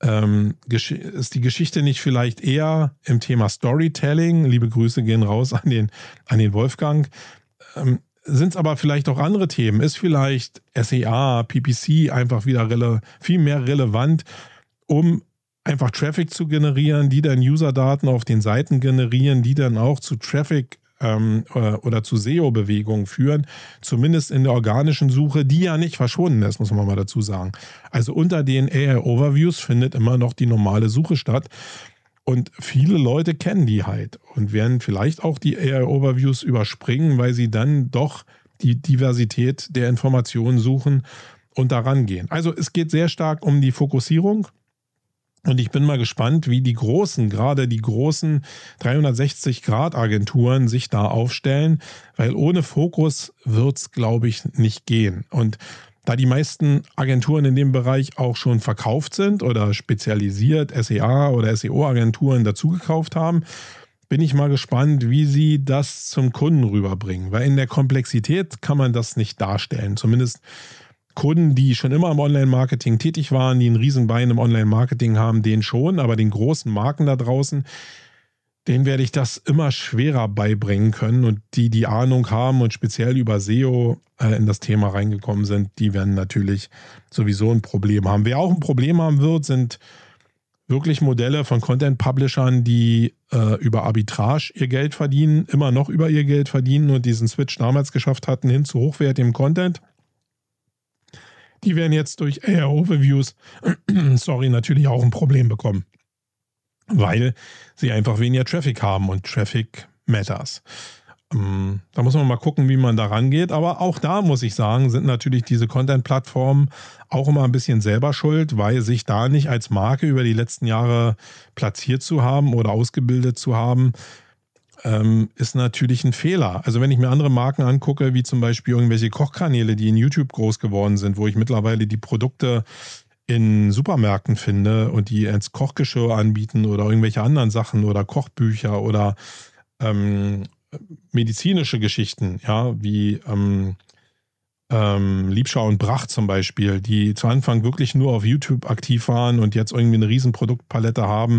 Ähm, ist die Geschichte nicht vielleicht eher im Thema Storytelling? Liebe Grüße gehen raus an den, an den Wolfgang. Ähm, sind es aber vielleicht auch andere Themen? Ist vielleicht S E A, P P C einfach wieder rele- viel mehr relevant, um einfach Traffic zu generieren, die dann User-Daten auf den Seiten generieren, die dann auch zu Traffic ähm, oder zu S E O-Bewegungen führen, zumindest in der organischen Suche, die ja nicht verschwunden ist, muss man mal dazu sagen. Also unter den A I-Overviews findet immer noch die normale Suche statt. Und viele Leute kennen die halt und werden vielleicht auch die A I-Overviews überspringen, weil sie dann doch die Diversität der Informationen suchen und daran gehen. Also es geht sehr stark um die Fokussierung. Und ich bin mal gespannt, wie die großen, gerade die großen dreihundertsechzig Grad Agenturen sich da aufstellen, weil ohne Fokus wird es, glaube ich, nicht gehen. Und da die meisten Agenturen in dem Bereich auch schon verkauft sind oder spezialisiert S E A oder S E O-Agenturen dazugekauft haben, bin ich mal gespannt, wie sie das zum Kunden rüberbringen. Weil in der Komplexität kann man das nicht darstellen. Zumindest Kunden, die schon immer im Online-Marketing tätig waren, die ein Riesenbein im Online-Marketing haben, den schon, aber den großen Marken da draußen, denen werde ich das immer schwerer beibringen können. Und die, die Ahnung haben und speziell über S E O äh, in das Thema reingekommen sind, die werden natürlich sowieso ein Problem haben. Wer auch ein Problem haben wird, sind wirklich Modelle von Content-Publishern, die äh, über Arbitrage ihr Geld verdienen, immer noch über ihr Geld verdienen und diesen Switch damals geschafft hatten hin zu hochwertigem Content. Die werden jetzt durch A I-Overviews, sorry, natürlich auch ein Problem bekommen, weil sie einfach weniger Traffic haben und Traffic matters. Ähm, da muss man mal gucken, wie man da rangeht, aber auch da muss ich sagen, sind natürlich diese Content-Plattformen auch immer ein bisschen selber schuld, weil sich da nicht als Marke über die letzten Jahre platziert zu haben oder ausgebildet zu haben, Ähm, ist natürlich ein Fehler. Also wenn ich mir andere Marken angucke, wie zum Beispiel irgendwelche Kochkanäle, die in YouTube groß geworden sind, wo ich mittlerweile die Produkte in Supermärkten finde und die als Kochgeschirr anbieten oder irgendwelche anderen Sachen oder Kochbücher oder ähm, medizinische Geschichten, ja, wie ähm, ähm, Liebschau und Bracht zum Beispiel, die zu Anfang wirklich nur auf YouTube aktiv waren und jetzt irgendwie eine riesen Produktpalette haben,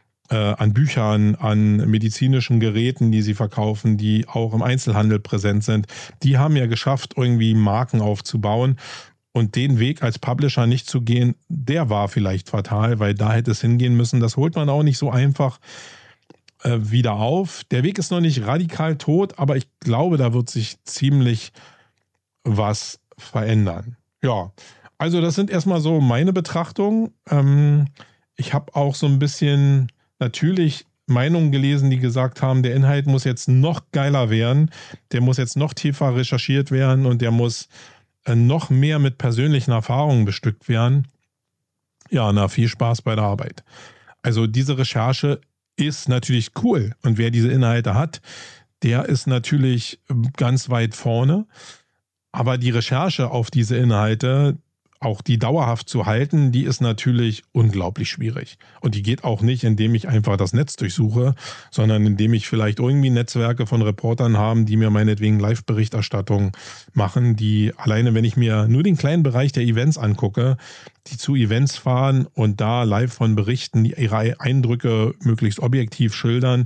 an Büchern, an medizinischen Geräten, die sie verkaufen, die auch im Einzelhandel präsent sind. Die haben ja geschafft, irgendwie Marken aufzubauen. Und den Weg als Publisher nicht zu gehen, der war vielleicht fatal, weil da hätte es hingehen müssen. Das holt man auch nicht so einfach äh, wieder auf. Der Weg ist noch nicht radikal tot, aber ich glaube, da wird sich ziemlich was verändern. Ja, also das sind erstmal so meine Betrachtungen. Ähm, ich habe auch so ein bisschen natürlich Meinungen gelesen, die gesagt haben, der Inhalt muss jetzt noch geiler werden, der muss jetzt noch tiefer recherchiert werden und der muss äh, noch mehr mit persönlichen Erfahrungen bestückt werden. Ja, na, viel Spaß bei der Arbeit. Also diese Recherche ist natürlich cool und wer diese Inhalte hat, der ist natürlich ganz weit vorne. Aber die Recherche auf diese Inhalte, auch die dauerhaft zu halten, die ist natürlich unglaublich schwierig. Und die geht auch nicht, indem ich einfach das Netz durchsuche, sondern indem ich vielleicht irgendwie Netzwerke von Reportern habe, die mir meinetwegen Live-Berichterstattung machen, die alleine, wenn ich mir nur den kleinen Bereich der Events angucke, die zu Events fahren und da live von berichten, die ihre Eindrücke möglichst objektiv schildern,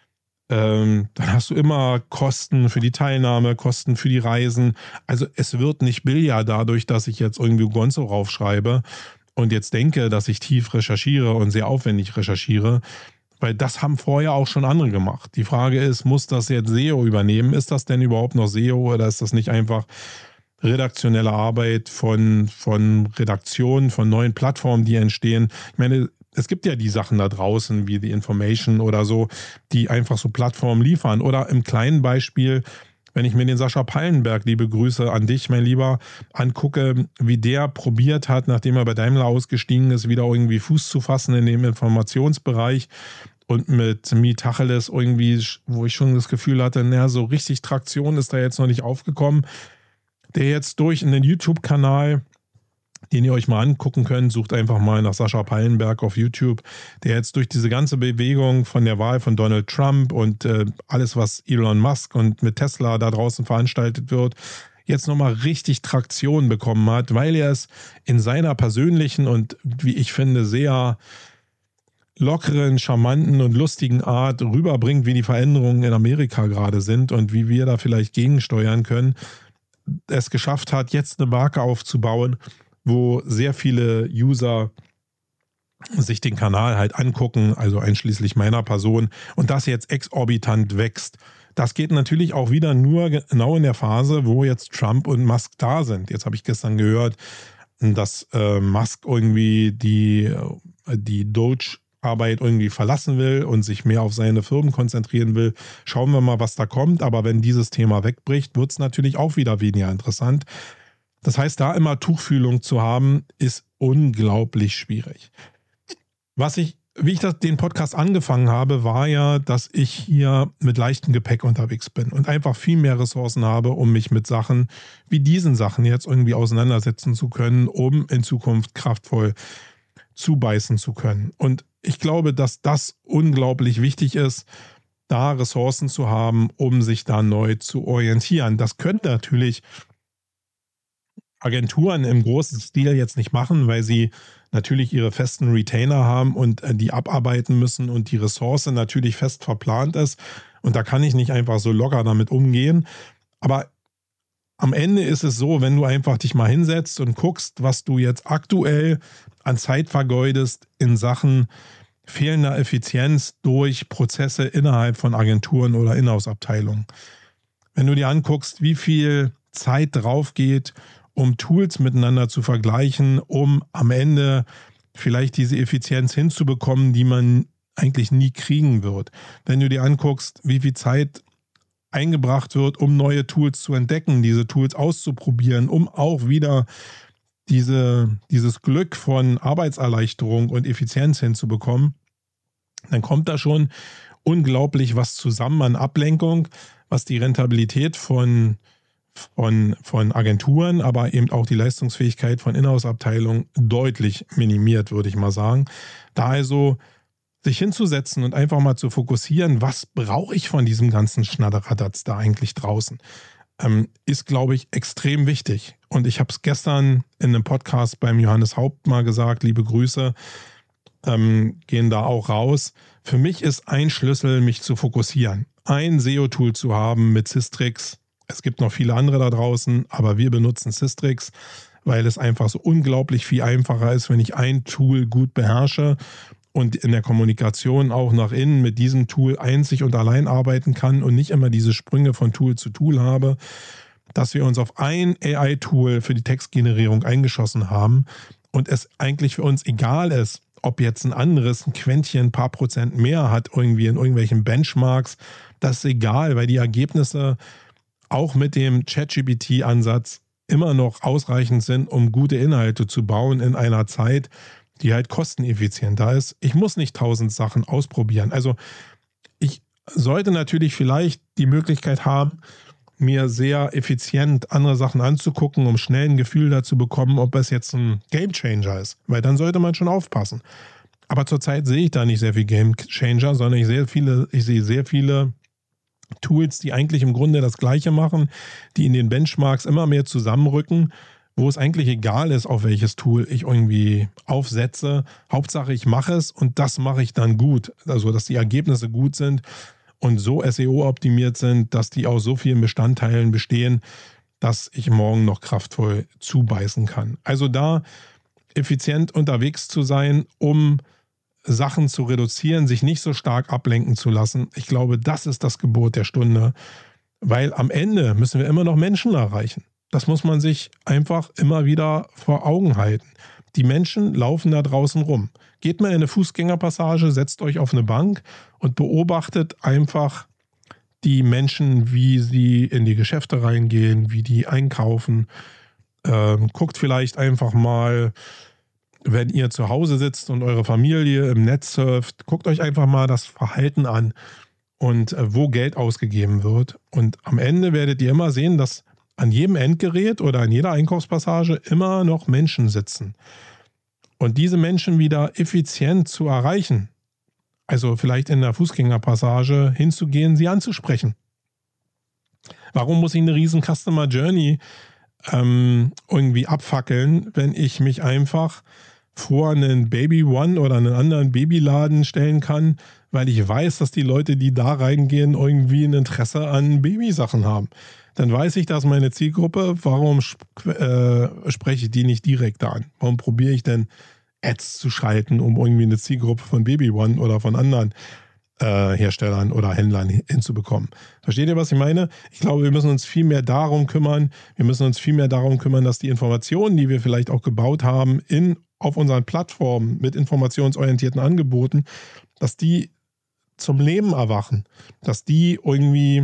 Ähm, dann hast du immer Kosten für die Teilnahme, Kosten für die Reisen. Also es wird nicht billiger dadurch, dass ich jetzt irgendwie Gonzo raufschreibe und jetzt denke, dass ich tief recherchiere und sehr aufwendig recherchiere, weil das haben vorher auch schon andere gemacht. Die Frage ist, muss das jetzt S E O übernehmen? Ist das denn überhaupt noch S E O oder ist das nicht einfach redaktionelle Arbeit von, von Redaktionen, von neuen Plattformen, die entstehen? Ich meine, es gibt ja die Sachen da draußen wie The Information oder so, die einfach so Plattformen liefern. Oder im kleinen Beispiel, wenn ich mir den Sascha Pallenberg, liebe Grüße an dich, mein Lieber, angucke, wie der probiert hat, nachdem er bei Daimler ausgestiegen ist, wieder irgendwie Fuß zu fassen in dem Informationsbereich und mit Mitacheles irgendwie, wo ich schon das Gefühl hatte, naja, so richtig Traktion ist da jetzt noch nicht aufgekommen, der jetzt durch einen YouTube-Kanal, den ihr euch mal angucken könnt, sucht einfach mal nach Sascha Pallenberg auf YouTube, der jetzt durch diese ganze Bewegung von der Wahl von Donald Trump und äh, alles, was Elon Musk und mit Tesla da draußen veranstaltet wird, jetzt nochmal richtig Traktion bekommen hat, weil er es in seiner persönlichen und, wie ich finde, sehr lockeren, charmanten und lustigen Art rüberbringt, wie die Veränderungen in Amerika gerade sind und wie wir da vielleicht gegensteuern können, es geschafft hat, jetzt eine Marke aufzubauen, wo sehr viele User sich den Kanal halt angucken, also einschließlich meiner Person, und das jetzt exorbitant wächst. Das geht natürlich auch wieder nur genau in der Phase, wo jetzt Trump und Musk da sind. Jetzt habe ich gestern gehört, dass äh, Musk irgendwie die, die Doge-Arbeit irgendwie verlassen will und sich mehr auf seine Firmen konzentrieren will. Schauen wir mal, was da kommt. Aber wenn dieses Thema wegbricht, wird es natürlich auch wieder weniger interessant. Das heißt, da immer Tuchfühlung zu haben, ist unglaublich schwierig. Was ich, wie ich das, den Podcast angefangen habe, war ja, dass ich hier mit leichtem Gepäck unterwegs bin und einfach viel mehr Ressourcen habe, um mich mit Sachen wie diesen Sachen jetzt irgendwie auseinandersetzen zu können, um in Zukunft kraftvoll zubeißen zu können. Und ich glaube, dass das unglaublich wichtig ist, da Ressourcen zu haben, um sich da neu zu orientieren. Das könnte natürlich Agenturen im großen Stil jetzt nicht machen, weil sie natürlich ihre festen Retainer haben und die abarbeiten müssen und die Ressource natürlich fest verplant ist. Und da kann ich nicht einfach so locker damit umgehen. Aber am Ende ist es so, wenn du einfach dich mal hinsetzt und guckst, was du jetzt aktuell an Zeit vergeudest in Sachen fehlender Effizienz durch Prozesse innerhalb von Agenturen oder Inhouse-Abteilungen. Wenn du dir anguckst, wie viel Zeit drauf geht, um Tools miteinander zu vergleichen, um am Ende vielleicht diese Effizienz hinzubekommen, die man eigentlich nie kriegen wird. Wenn du dir anguckst, wie viel Zeit eingebracht wird, um neue Tools zu entdecken, diese Tools auszuprobieren, um auch wieder diese, dieses Glück von Arbeitserleichterung und Effizienz hinzubekommen, dann kommt da schon unglaublich was zusammen an Ablenkung, was die Rentabilität von Von, von Agenturen, aber eben auch die Leistungsfähigkeit von Inhouse-Abteilungen deutlich minimiert, würde ich mal sagen. Da also sich hinzusetzen und einfach mal zu fokussieren, was brauche ich von diesem ganzen Schnatteradatz da eigentlich draußen, ähm, ist, glaube ich, extrem wichtig. Und ich habe es gestern in einem Podcast beim Johannes Haupt mal gesagt, liebe Grüße, ähm, gehen da auch raus. Für mich ist ein Schlüssel, mich zu fokussieren. Ein S E O-Tool zu haben mit Systrix. Es gibt noch viele andere da draußen, aber wir benutzen Systrix, weil es einfach so unglaublich viel einfacher ist, wenn ich ein Tool gut beherrsche und in der Kommunikation auch nach innen mit diesem Tool einzig und allein arbeiten kann und nicht immer diese Sprünge von Tool zu Tool habe, dass wir uns auf ein A I-Tool für die Textgenerierung eingeschossen haben und es eigentlich für uns egal ist, ob jetzt ein anderes ein Quäntchen, ein paar Prozent mehr hat, irgendwie in irgendwelchen Benchmarks, das ist egal, weil die Ergebnisse auch mit dem ChatGPT-Ansatz immer noch ausreichend sind, um gute Inhalte zu bauen in einer Zeit, die halt kosteneffizienter ist. Ich muss nicht tausend Sachen ausprobieren. Also ich sollte natürlich vielleicht die Möglichkeit haben, mir sehr effizient andere Sachen anzugucken, um schnell ein Gefühl dazu bekommen, ob es jetzt ein Gamechanger ist. Weil dann sollte man schon aufpassen. Aber zurzeit sehe ich da nicht sehr viel Gamechanger, sondern ich sehe viele, ich sehe sehr viele Tools, die eigentlich im Grunde das Gleiche machen, die in den Benchmarks immer mehr zusammenrücken, wo es eigentlich egal ist, auf welches Tool ich irgendwie aufsetze. Hauptsache, ich mache es und das mache ich dann gut. Also, dass die Ergebnisse gut sind und so S E O-optimiert sind, dass die aus so vielen Bestandteilen bestehen, dass ich morgen noch kraftvoll zubeißen kann. Also da effizient unterwegs zu sein, um Sachen zu reduzieren, sich nicht so stark ablenken zu lassen. Ich glaube, das ist das Gebot der Stunde, weil am Ende müssen wir immer noch Menschen erreichen. Das muss man sich einfach immer wieder vor Augen halten. Die Menschen laufen da draußen rum. Geht mal in eine Fußgängerpassage, setzt euch auf eine Bank und beobachtet einfach die Menschen, wie sie in die Geschäfte reingehen, wie die einkaufen. Ähm, guckt vielleicht einfach mal, wenn ihr zu Hause sitzt und eure Familie im Netz surft, guckt euch einfach mal das Verhalten an und äh, wo Geld ausgegeben wird. Und am Ende werdet ihr immer sehen, dass an jedem Endgerät oder an jeder Einkaufspassage immer noch Menschen sitzen. Und diese Menschen wieder effizient zu erreichen, also vielleicht in der Fußgängerpassage hinzugehen, sie anzusprechen. Warum muss ich eine riesen Customer Journey ähm, irgendwie abfackeln, wenn ich mich einfach vor einen Baby One oder einen anderen Babyladen stellen kann, weil ich weiß, dass die Leute, die da reingehen, irgendwie ein Interesse an Babysachen haben. Dann weiß ich, dass meine Zielgruppe, warum sp- äh, spreche ich die nicht direkt an? Warum probiere ich denn Ads zu schalten, um irgendwie eine Zielgruppe von Baby One oder von anderen äh, Herstellern oder Händlern hinzubekommen? Versteht ihr, was ich meine? Ich glaube, wir müssen uns viel mehr darum kümmern. Wir müssen uns viel mehr darum kümmern, dass die Informationen, die wir vielleicht auch gebaut haben, in, auf unseren Plattformen mit informationsorientierten Angeboten, dass die zum Leben erwachen, dass die irgendwie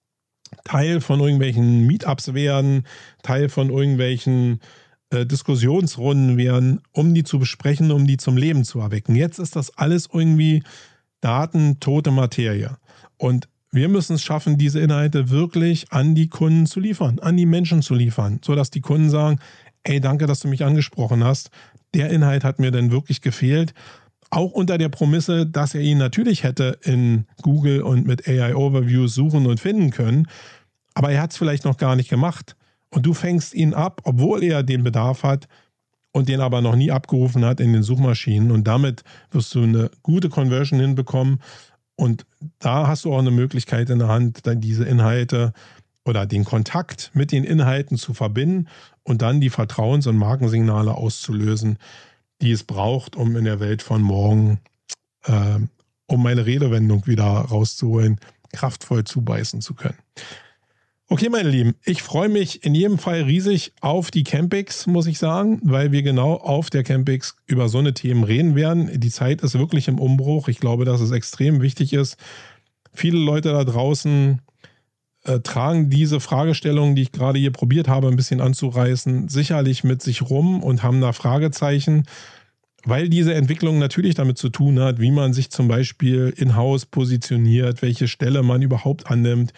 Teil von irgendwelchen Meetups werden, Teil von irgendwelchen äh, Diskussionsrunden werden, um die zu besprechen, um die zum Leben zu erwecken. Jetzt ist das alles irgendwie datentote Materie. Und wir müssen es schaffen, diese Inhalte wirklich an die Kunden zu liefern, an die Menschen zu liefern, sodass die Kunden sagen, ey, danke, dass du mich angesprochen hast. Der Inhalt hat mir denn wirklich gefehlt. Auch unter der Prämisse, dass er ihn natürlich hätte in Google und mit A I Overviews suchen und finden können, aber er hat es vielleicht noch gar nicht gemacht. Und du fängst ihn ab, obwohl er den Bedarf hat und den aber noch nie abgerufen hat in den Suchmaschinen. Und damit wirst du eine gute Conversion hinbekommen. Und da hast du auch eine Möglichkeit in der Hand, dann diese Inhalte oder den Kontakt mit den Inhalten zu verbinden und dann die Vertrauens- und Markensignale auszulösen, die es braucht, um in der Welt von morgen, äh, um meine Redewendung wieder rauszuholen, kraftvoll zubeißen zu können. Okay, meine Lieben, ich freue mich in jedem Fall riesig auf die Campix, muss ich sagen, weil wir genau auf der Campix über so eine Themen reden werden. Die Zeit ist wirklich im Umbruch. Ich glaube, dass es extrem wichtig ist. Viele Leute da draußen äh, tragen diese Fragestellungen, die ich gerade hier probiert habe, ein bisschen anzureißen, sicherlich mit sich rum und haben da Fragezeichen, weil diese Entwicklung natürlich damit zu tun hat, wie man sich zum Beispiel in-house positioniert, welche Stelle man überhaupt annimmt.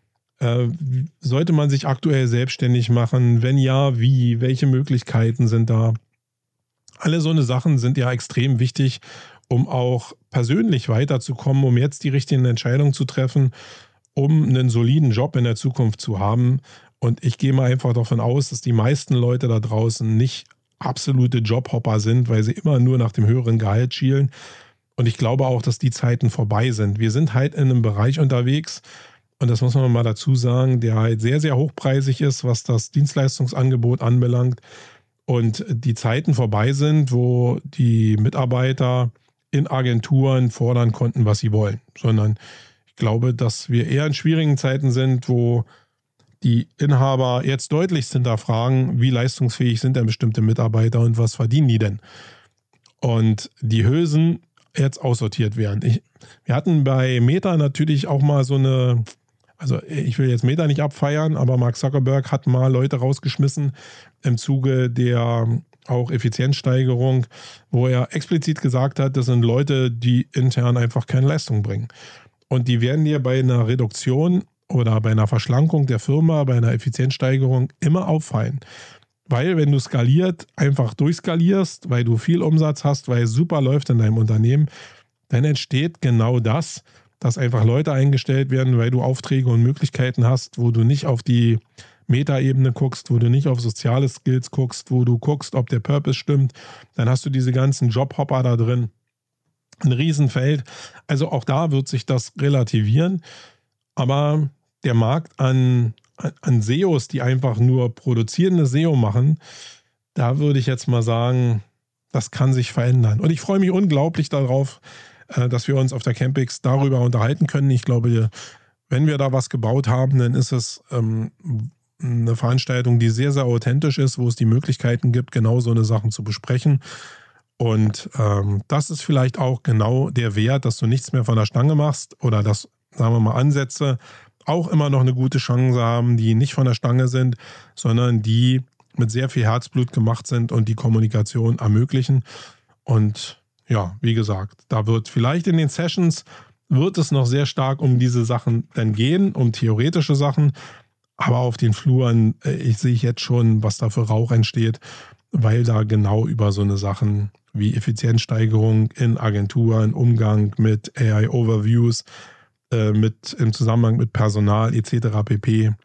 Äh, sollte man sich aktuell selbstständig machen? Wenn ja, wie? Welche Möglichkeiten sind da? Alle so eine Sachen sind ja extrem wichtig, um auch persönlich weiterzukommen, um jetzt die richtigen Entscheidungen zu treffen, um einen soliden Job in der Zukunft zu haben. Und ich gehe mal einfach davon aus, dass die meisten Leute da draußen nicht absolute Jobhopper sind, weil sie immer nur nach dem höheren Gehalt schielen. Und ich glaube auch, dass die Zeiten vorbei sind. Wir sind halt in einem Bereich unterwegs, und das muss man mal dazu sagen, der halt sehr, sehr hochpreisig ist, was das Dienstleistungsangebot anbelangt. Und die Zeiten vorbei sind, wo die Mitarbeiter in Agenturen fordern konnten, was sie wollen. Sondern ich glaube, dass wir eher in schwierigen Zeiten sind, wo die Inhaber jetzt deutlichst hinterfragen, wie leistungsfähig sind denn bestimmte Mitarbeiter und was verdienen die denn? Und die Hülsen jetzt aussortiert werden. Ich, wir hatten bei Meta natürlich auch mal so eine, also ich will jetzt Meta nicht abfeiern, aber Mark Zuckerberg hat mal Leute rausgeschmissen im Zuge der auch Effizienzsteigerung, wo er explizit gesagt hat, das sind Leute, die intern einfach keine Leistung bringen. Und die werden dir bei einer Reduktion oder bei einer Verschlankung der Firma, bei einer Effizienzsteigerung immer auffallen. Weil wenn du skaliert, einfach durchskalierst, weil du viel Umsatz hast, weil es super läuft in deinem Unternehmen, dann entsteht genau das, dass einfach Leute eingestellt werden, weil du Aufträge und Möglichkeiten hast, wo du nicht auf die Metaebene guckst, wo du nicht auf soziale Skills guckst, wo du guckst, ob der Purpose stimmt. Dann hast du diese ganzen Jobhopper da drin. Ein Riesenfeld. Also auch da wird sich das relativieren. Aber der Markt an, an S E Os, die einfach nur produzierende S E O machen, da würde ich jetzt mal sagen, das kann sich verändern. Und ich freue mich unglaublich darauf, dass wir uns auf der Campix darüber unterhalten können. Ich glaube, wenn wir da was gebaut haben, dann ist es ähm, eine Veranstaltung, die sehr, sehr authentisch ist, wo es die Möglichkeiten gibt, genau so eine Sachen zu besprechen. Und ähm, das ist vielleicht auch genau der Wert, dass du nichts mehr von der Stange machst oder dass, sagen wir mal, Ansätze auch immer noch eine gute Chance haben, die nicht von der Stange sind, sondern die mit sehr viel Herzblut gemacht sind und die Kommunikation ermöglichen. Und ja, wie gesagt, da wird vielleicht in den Sessions wird es noch sehr stark um diese Sachen dann gehen, um theoretische Sachen. Aber auf den Fluren, ich sehe jetzt schon, was da für Rauch entsteht, weil da genau über so eine Sachen wie Effizienzsteigerung in Agenturen, Umgang mit A I Overviews, äh, mit im Zusammenhang mit Personal et cetera pp.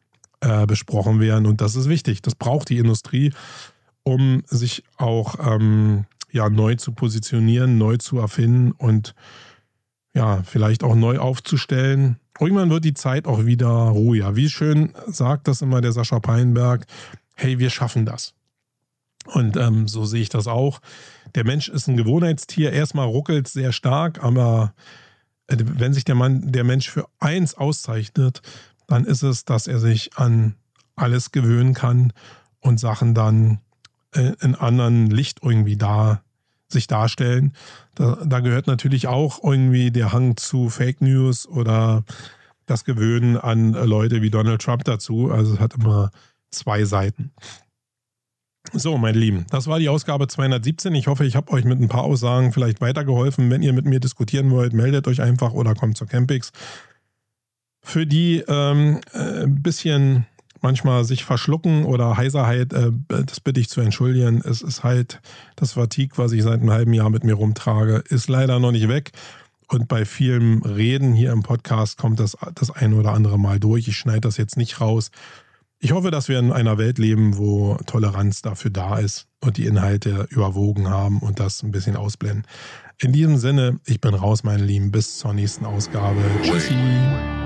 äh, besprochen werden. Und das ist wichtig. Das braucht die Industrie, um sich auch ähm, ja, neu zu positionieren, neu zu erfinden und ja, vielleicht auch neu aufzustellen. Irgendwann wird die Zeit auch wieder ruhiger. Wie schön sagt das immer der Sascha Pallenberg, hey, wir schaffen das. Und ähm, so sehe ich das auch. Der Mensch ist ein Gewohnheitstier. Erstmal ruckelt es sehr stark, aber äh, wenn sich der Mann, der Mensch für eins auszeichnet, dann ist es, dass er sich an alles gewöhnen kann und Sachen dann äh, in anderen Licht irgendwie da sich darstellen. Da, da gehört natürlich auch irgendwie der Hang zu Fake News oder das Gewöhnen an Leute wie Donald Trump dazu. Also es hat immer zwei Seiten. So, meine Lieben, das war die Ausgabe zweihundertsiebzehn. Ich hoffe, ich habe euch mit ein paar Aussagen vielleicht weitergeholfen. Wenn ihr mit mir diskutieren wollt, meldet euch einfach oder kommt zur Campix. Für die ähm, ein bisschen manchmal sich verschlucken oder Heiserheit, äh, das bitte ich zu entschuldigen. Es ist halt das Fatigue, was ich seit einem halben Jahr mit mir rumtrage, ist leider noch nicht weg. Und bei vielem Reden hier im Podcast kommt das das ein oder andere Mal durch. Ich schneide das jetzt nicht raus. Ich hoffe, dass wir in einer Welt leben, wo Toleranz dafür da ist und die Inhalte überwogen haben und das ein bisschen ausblenden. In diesem Sinne, ich bin raus, meine Lieben. Bis zur nächsten Ausgabe. Tschüssi.